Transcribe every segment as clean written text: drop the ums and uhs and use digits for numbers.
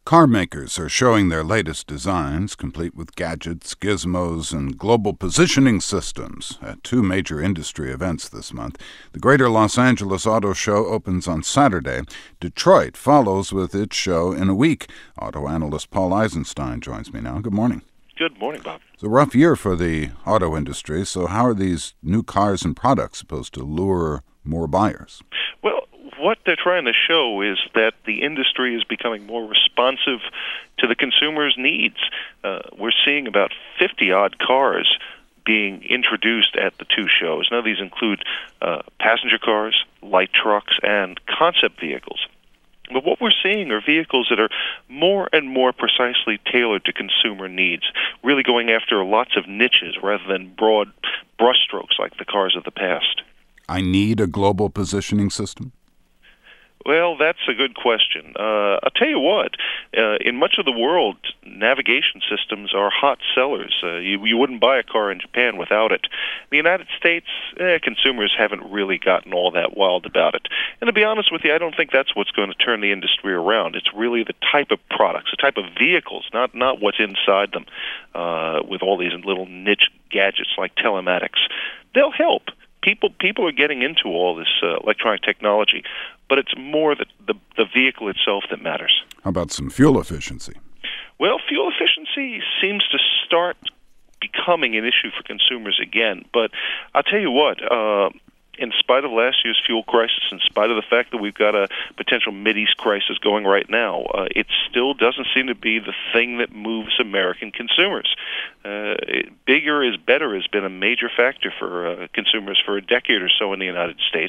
Car makers are showing their latest designs, complete with gadgets, gizmos, and global positioning systems at two major industry events this month. The Greater Los Angeles Auto Show opens on Saturday. Detroit follows with its show in a week. Auto analyst Paul Eisenstein joins me now. Good morning. Good morning, Bob. It's a rough year for the auto industry, so how are these new cars and products supposed to lure more buyers? Well, what they're trying to show is that the industry is becoming more responsive to the consumer's needs. We're seeing about 50-odd cars being introduced at the two shows. Now, these include passenger cars, light trucks, and concept vehicles. But what we're seeing are vehicles that are more and more precisely tailored to consumer needs, really going after lots of niches rather than broad brushstrokes like the cars of the past. I need a global positioning system? Well, that's a good question. I'll tell you what, in much of the world, navigation systems are hot sellers. You wouldn't buy a car in Japan without it. In the United States, consumers haven't really gotten all that wild about it. And to be honest with you, I don't think that's what's going to turn the industry around. It's really the type of products, the type of vehicles, not what's inside them, with all these little niche gadgets like telematics. They'll help. People are getting into all this electronic technology, but it's more the vehicle itself that matters. How about some fuel efficiency? Well, fuel efficiency seems to start becoming an issue for consumers again. But I'll tell you what, in spite of last year's fuel crisis, in spite of the fact that we've got a potential Mideast crisis going right now, it still doesn't seem to be the thing that moves American consumers. Bigger is better has been a major factor for consumers for a decade or so in the United States.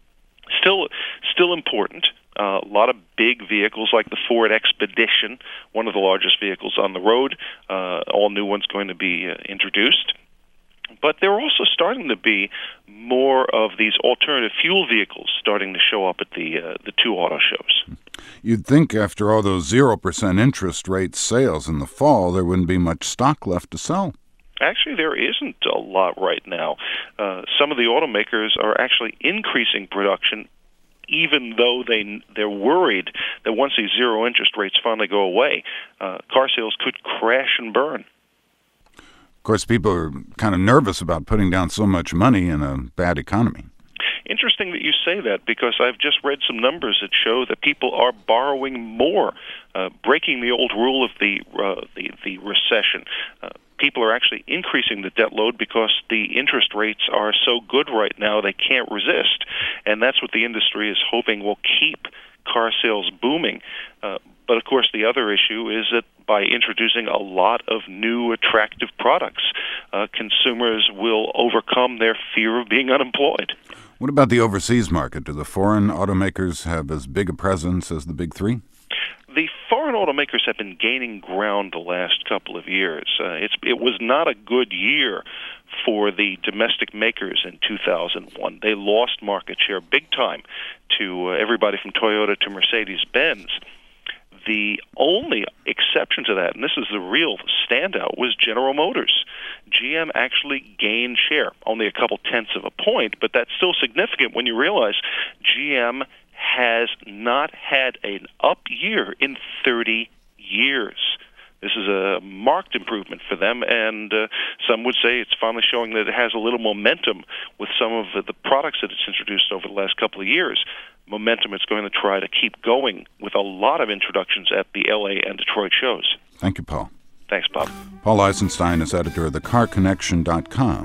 Still important. A lot of big vehicles like the Ford Expedition, one of the largest vehicles on the road, all new ones going to be introduced. But there are also starting to be more of these alternative fuel vehicles starting to show up at the two auto shows. You'd think after all those 0% interest rate sales in the fall, there wouldn't be much stock left to sell. Actually, there isn't a lot right now. Some of the automakers are actually increasing production, even though they're worried that once these zero interest rates finally go away, car sales could crash and burn. Of course, people are kind of nervous about putting down so much money in a bad economy. Interesting that you say that, because I've just read some numbers that show that people are borrowing more, breaking the old rule of the recession. People are actually increasing the debt load because the interest rates are so good right now they can't resist. And that's what the industry is hoping will keep car sales booming. But, of course, the other issue is that by introducing a lot of new attractive products, consumers will overcome their fear of being unemployed. What about the overseas market? Do the foreign automakers have as big a presence as the big three? The foreign automakers have been gaining ground the last couple of years. It was not a good year for the domestic makers in 2001. They lost market share big time to everybody from Toyota to Mercedes-Benz. The only exception to that, and this is the real standout, was General Motors. GM actually gained share, only a couple tenths of a point, but that's still significant when you realize GM has not had an up year in 30 years. This is a marked improvement for them, and some would say it's finally showing that it has a little momentum with some of the products that it's introduced over the last couple of years. Momentum it's going to try to keep going with a lot of introductions at the L.A. and Detroit shows. Thank you, Paul. Thanks, Bob. Paul Eisenstein is editor of thecarconnection.com.